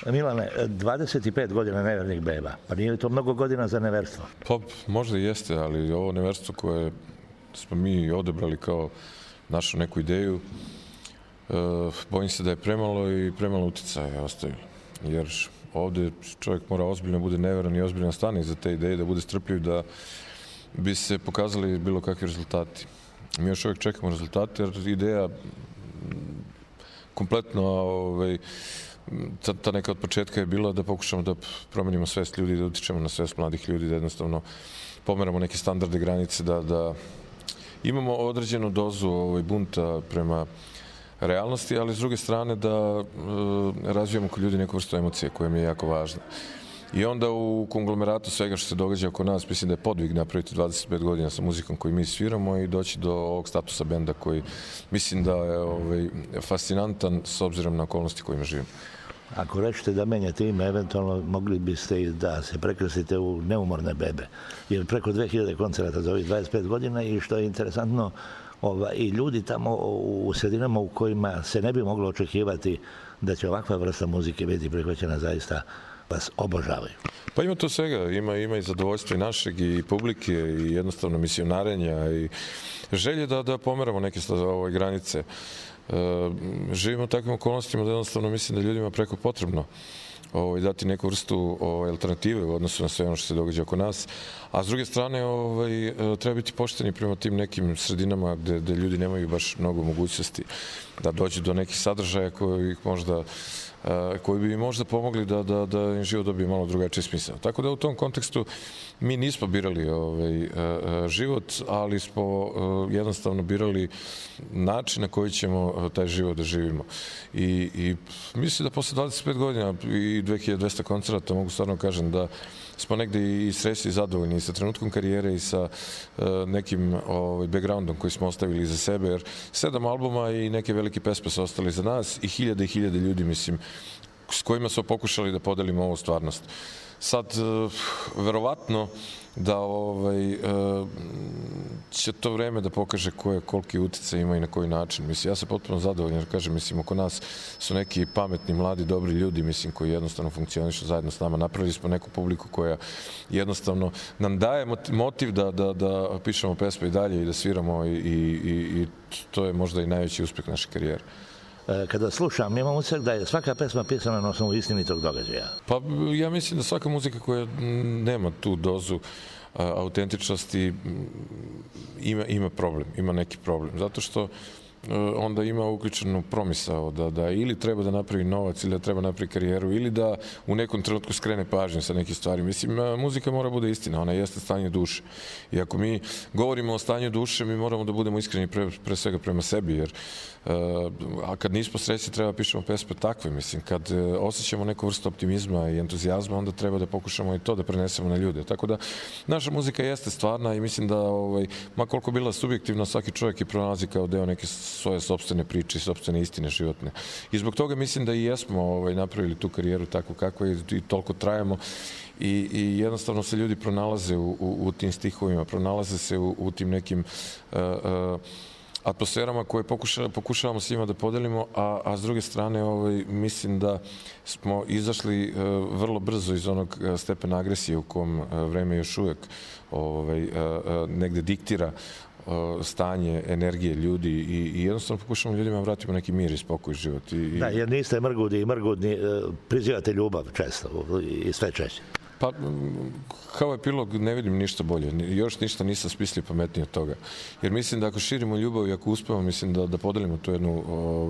Milane, 25 godina nevernih beba, pa nije li to mnogo godina za neverstvo? Pa možda i jeste, ali ovo neverstvo koje smo mi odebrali kao našu neku ideju, bojim se da je premalo i premalo uticaja ostavili. Jer ovde čovjek mora ozbiljno bude neveran i ozbiljno stane iza te ideje, da bude strpljiv, da bi se pokazali bilo kakvi rezultati. Mi još uvijek čekamo rezultate, jer ideja kompletno, ta neka od početka je bila da pokušamo da promenimo svest ljudi, da utičemo na svest mladih ljudi, da jednostavno pomeramo neke standarde, granice, da imamo određenu dozu bunta prema realnosti, ali s druge strane da razvijamo kod ljudi neku vrstu emocije koja mi je jako važna. I onda u konglomeratu svega što se događa oko nas, mislim da je podvig napraviti 25 godina sa muzikom koju mi sviramo i doći do ovog statusa benda koji mislim da je fascinantan s obzirom na okolnosti kojima živimo. Ako rečete da menjate ime, eventualno mogli biste i da se prekrstite u neumorne bebe. Jer preko 2000 koncerata za ovih 25 godina i što je interesantno, i ljudi tamo u sredinama u kojima se ne bi moglo očekivati da će ovakva vrsta muzike biti prihvaćena, zaista vas obožavaju. Pa ima to svega, ima i zadovoljstva i našeg i publike i jednostavno misionarenja i želje da pomeramo neke granice. Živimo u takvim okolnostima da jednostavno mislim da ljudima preko potrebno dati neku vrstu alternative u odnosu na sve ono što se događa oko nas. A s druge strane treba biti pošteni prema tim nekim sredinama gde ljudi nemaju baš mnogo mogućnosti da dođu do nekih sadržaja koji bi im možda pomogli da im život dobije malo drugačiji smisao. Tako da u tom kontekstu mi nismo birali život, ali smo jednostavno birali način na koji ćemo taj život da živimo. I mislim da posle 25 godina i 2200 koncerata mogu stvarno kažem da smo negde i srećni i zadovoljni i sa trenutkom karijere i sa nekim backgroundom koji smo ostavili iza sebe, jer 7 albuma i neke velike pesme su ostali za nas i hiljade ljudi, mislim, s kojima smo pokušali da podelimo ovu stvarnost. Sad, verovatno da će to vreme da pokaže koliki uticaj ima i na koji način. Mislim, ja sam potpuno zadovoljan, jer kažem, mislim, oko nas su neki pametni, mladi, dobri ljudi, mislim, koji jednostavno funkcionišu zajedno s nama. Napravili smo neku publiku koja jednostavno nam daje motiv da pišemo pesme i dalje i da sviramo i to je možda i najveći uspeh naše karijere. Kada slušam, imam utisak da je svaka pesma pisana na osnovu istinitog događaja. Pa ja mislim da svaka muzika koja nema tu dozu autentičnosti ima problem, ima neki problem. Zato što onda ima uključenu promisao da ili treba da napravi novac, ili da treba napravi karijeru, ili da u nekom trenutku skrene pažnju sa nekih stvari. Mislim, muzika mora bude istina, ona jeste stanje duše. I ako mi govorimo o stanju duše, mi moramo da budemo iskreni pre svega prema sebi, jer a kad nismo srećni treba pišemo pesme takve, mislim, kad osjećamo neku vrstu optimizma i entuzijazma, onda treba da pokušamo i to da prenesemo na ljude. Tako da, naša muzika jeste stvarna i mislim da, ma koliko bila subjektivna, svaki čovjek je pronalazi kao deo neke svoje sopstvene priče i sopstvene istine životne. I zbog toga mislim da i jesmo napravili tu karijeru tako kako je i toliko trajamo i jednostavno se ljudi pronalaze u tim stihovima, pronalaze se u tim nekim atmosferama koje pokušavamo s njima da podelimo, a s druge strane mislim da smo izašli vrlo brzo iz onog stepena agresije u kom vreme još uvek negde diktira stanje, energije ljudi i jednostavno pokušamo ljudima vratimo neki mir i spokoj život. Da, jer niste mrgudni i mrgudni, prizivate ljubav često i sve češće. Pa, kao epilog ne vidim ništa bolje. Još ništa nisam smislio pametnije od toga. Jer mislim da ako širimo ljubav i ako uspemo, mislim da podelimo tu jednu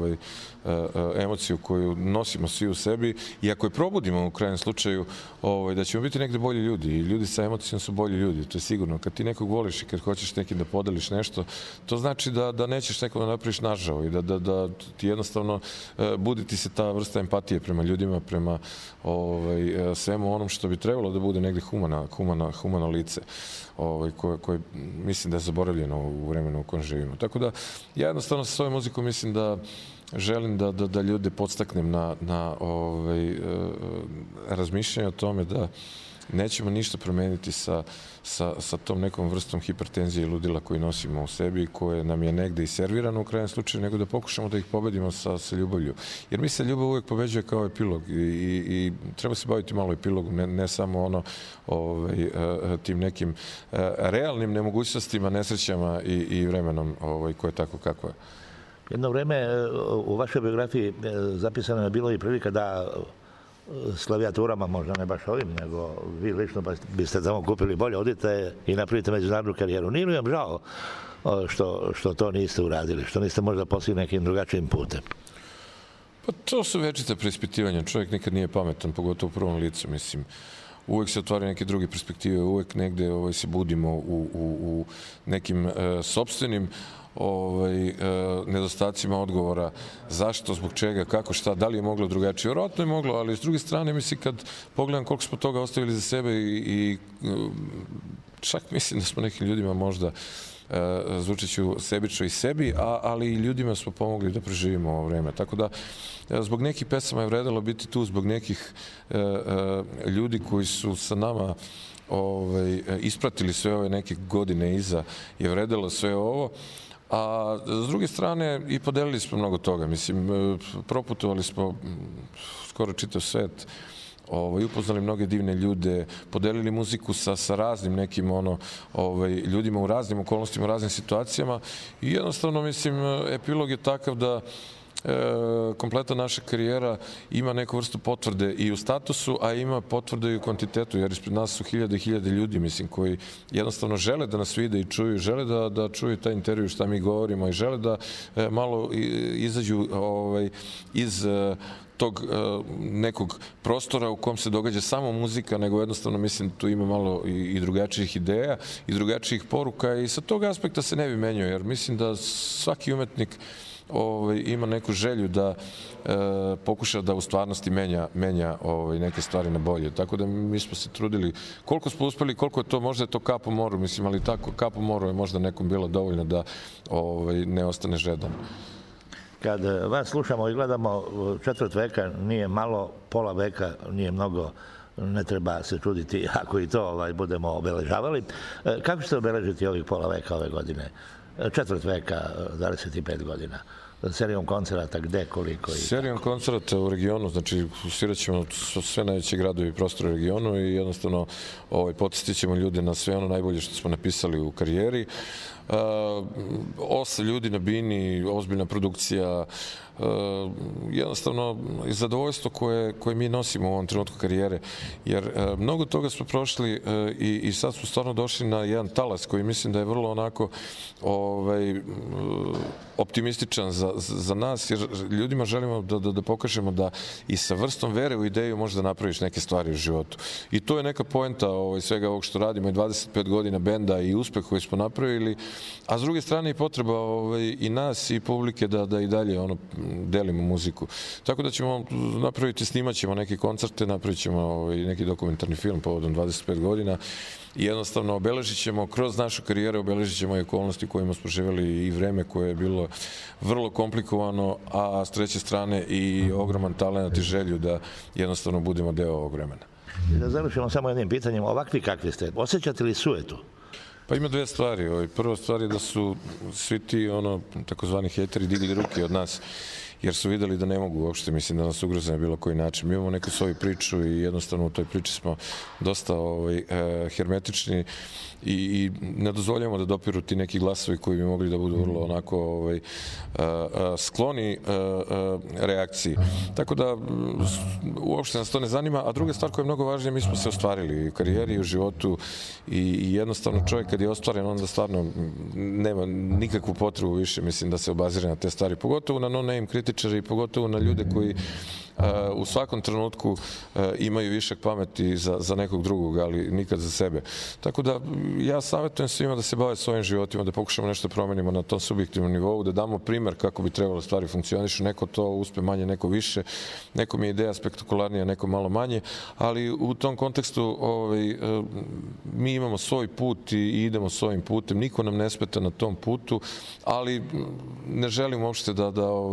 emociju koju nosimo svi u sebi i ako je probudimo u krajnjem slučaju, da ćemo biti negde bolji ljudi. I ljudi sa emocijom su bolji ljudi, to je sigurno. Kad ti nekog voliš i kad hoćeš nekim da podeliš nešto, to znači da nećeš nekom da napraviš nažao i da ti jednostavno budi ti se ta vrsta empatije prema ljudima, prema svemu onom što bi trebalo da bude negde humano lice koje mislim da je zaboravljeno u vremenu u kojem živimo. Tako da ja jednostavno sa svojom muzikom mislim da želim da ljude podstaknem na razmišljanje o tome da nećemo ništa promeniti sa tom nekom vrstom hipertenzije i ludila koju nosimo u sebi i koje nam je negde i servirano u krajem slučaju, nego da pokušamo da ih pobedimo sa ljubavlju. Jer mi se ljubav uvek pobeđuje kao epilog i treba se baviti malo epilogom, ne samo tim nekim realnim nemogućnostima, nesrećama i vremenom koje je tako kako je. Jedno vreme u vašoj biografiji zapisano je bilo i prilika da s klavijaturama, možda ne baš ovim, nego vi lično biste tamo kupili bolje, odite i napravite međunarodnu karijeru. Nije li vam žao što to niste uradili, što niste možda postigli nekim drugačijim putem? Pa to su večite preispitivanja. Čovjek nikad nije pametan, pogotovo u prvom licu, mislim. Uvek se otvaraju neke druge perspektive, uvek negde se budimo u nekim sopstvenim nedostacima odgovora, zašto, zbog čega, kako, šta, da li je moglo drugačije. Vjerojatno je moglo, ali s druge strane, mislim, kad pogledam koliko smo toga ostavili za sebe i čak mislim da smo nekim ljudima možda zvučeću sebično i sebi, ali i ljudima smo pomogli da preživimo ovo vreme. Tako da, zbog nekih pesama je vredelo biti tu, zbog nekih ljudi koji su sa nama ispratili sve ove neke godine iza, je vredelo sve ovo. A s druge strane i podelili smo mnogo toga. Mislim, proputovali smo skoro čitav svet, upoznali mnoge divne ljude, podelili muziku sa raznim nekim ljudima u raznim okolnostima, u raznim situacijama i jednostavno, mislim, epilog je takav da kompletna naša karijera ima neku vrstu potvrde i u statusu, a ima potvrde i u kvantitetu, jer ispred nas su hiljade i hiljade ljudi, mislim, koji jednostavno žele da nas vide i čuju, žele da čuju taj intervju šta mi govorimo i žele da malo izađu iz tog nekog prostora u kom se događa samo muzika, nego jednostavno, mislim, tu ima malo i drugačijih ideja i drugačijih poruka i sa tog aspekta se ne bi menjao, jer mislim da svaki umetnik ima neku želju da pokuša da u stvarnosti menja neke stvari na bolje. Tako da mi smo se trudili koliko smo uspeli, koliko je to, možda je to kap u moru, mislim, ali tako kap u moru je možda nekom bilo dovoljno da ne ostane žedan. Kad vas slušamo i gledamo, četvrt veka nije malo, pola veka nije mnogo, ne treba se čuditi ako i to budemo obeležavali. Kako ćete obeležiti ovih pola veka ove godine? Četvrt veka, 25 godina. Serijom koncerata, gde, koliko? Serijom koncerata u regionu, znači svirat ćemo sve najveće gradovi i prostore u regionu i jednostavno podsjetit ćemo ljude na sve ono najbolje što smo napisali u karijeri. 8 ljudi na bini, ozbiljna produkcija, jednostavno zadovoljstvo koje mi nosimo u ovom trenutku karijere, jer mnogo toga smo prošli i sad smo stvarno došli na jedan talas koji mislim da je vrlo onako optimističan za nas, jer ljudima želimo da pokažemo da i sa vrstom vere u ideju možeš da napraviš neke stvari u životu. I to je neka poenta svega ovog što radimo i 25 godina benda i uspeh koji smo napravili, a s druge strane i potreba i nas i publike da i dalje delimo muziku. Tako da ćemo napraviti, snimat ćemo neke koncerte, napravit ćemo neki dokumentarni film povodom 25 godina i jednostavno obeležit ćemo, kroz našu karijeru obeležit ćemo i okolnosti u kojima smo živjeli i vreme koje je bilo vrlo komplikovano, a s treće strane i ogroman talent i želju da jednostavno budemo deo ovog vremena. Da završimo samo jednim pitanjem, ovakvi kakvi ste, osjećate li sujetu? Pa ima dve stvari. Prva stvar je da su svi ti takozvani hejteri digli ruke od nas, jer su videli da ne mogu uopšte, mislim, da nas ugroze na bilo koji način. Mi imamo neku svoju priču i jednostavno u toj priči smo dosta hermetični i ne dozvoljamo da dopiru ti neki glasovi koji bi mogli da budu vrlo onako skloni reakciji. Tako da uopšte nas to ne zanima, a druga stvar koja je mnogo važnija, mi smo se ostvarili u karijeri i u životu i jednostavno čovjek kad je ostvaren, onda stvarno nema nikakvu potrebu više, mislim, da se obazire na te stvari, pogotovo na no-name kritičari i pogotovo na ljude koji u svakom trenutku imaju višak pameti za nekog drugog, ali nikad za sebe. Tako da ja savjetujem svima da se bave svojim životima, da pokušamo nešto promenimo na tom subjektivnom nivou, da damo primer kako bi trebalo stvari funkcionišu. Neko to uspe manje, neko više, nekom je ideja spektakularnija, neko malo manje, ali u tom kontekstu mi imamo svoj put i idemo svojim putem. Niko nam ne smeta na tom putu, ali ne želim uopšte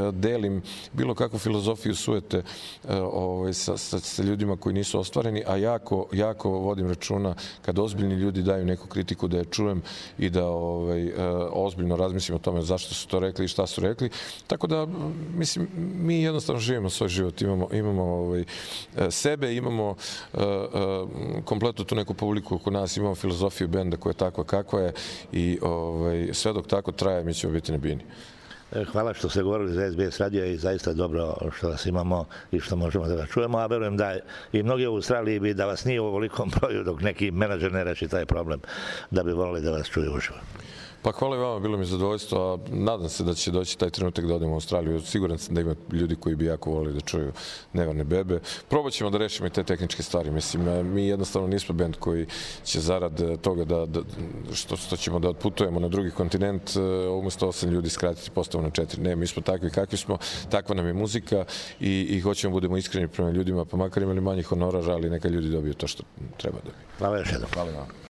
delim bilo kakvu filozofiju sujete sa ljudima koji nisu ostvareni, a jako vodim računa kad ozbiljni ljudi daju neku kritiku da je čujem i da ozbiljno razmislim o tome zašto su to rekli i šta su rekli. Tako da, mislim, mi jednostavno živimo svoj život, imamo sebe, imamo kompletno tu neku publiku oko nas, imamo filozofiju benda koja je takva kakva je i sve dok tako traje mi ćemo biti nebijeni. Hvala što ste govorili za SBS radio i zaista dobro što vas imamo i što možemo da vas čujemo, a verujem da i mnogi u Australiji bi da vas nije u ovolikom broju dok neki menadžer ne reši taj problem, da bi volili da vas čuju uživo. Pa hvala i vama, bilo mi zadovoljstvo, a nadam se da će doći taj trenutak da odemo u Australiju. Siguran sam da ima ljudi koji bi jako volili da čuju Neverne bebe. Probat ćemo da rešimo i te tehničke stvari. Mislim, mi jednostavno nismo bend koji će zarad toga što ćemo da otputujemo na drugi kontinent, umesto 8 ljudi skratiti postavu na 4. Ne, mi smo takvi kakvi smo, takva nam je muzika i hoćemo budemo iskreni prema ljudima, pa makar imali manji honorar, ali neka ljudi dobiju to što treba dobiti. Hvala još jednom. Hvala vam.